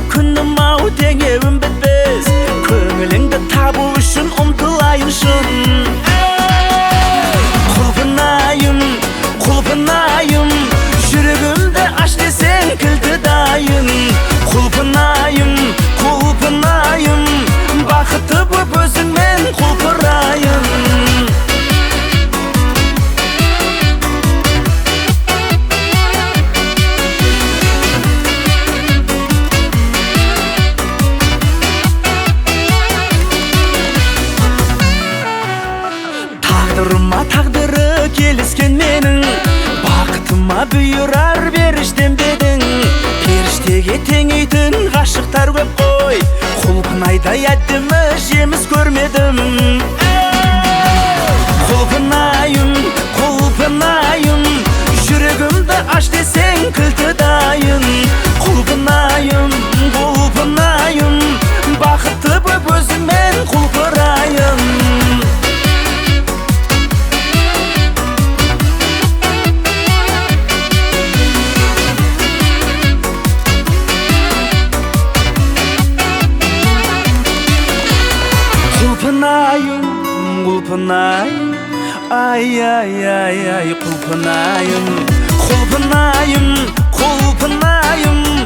күнім ау теңеуім бітпес, көңіліңді табу үшін ұмтылайын шын. Құлпынайым, құлпынайым, жүрегімді аш десең кілті дайын. Құлпынайым, құлпынайым, бақытты боп өзіңмен құлпырайын. Тағдырыма тағдыры келіскен менің, бақытыма бұйырар беріштен бедің. Періштеге теңейтін ғашықтар көп қой, құлпынайдай әдемі жеміс көрмедім. Құлпынайым, құлпынайым, жүрегімді аш десең кілті дайын. Құлпынайым, құлпынайым, бақытты боп өзіңмен құлпырайын. Құлпынайым, құлпынайым, ай, құлпынайым. Құлпынайым, құлпынайым,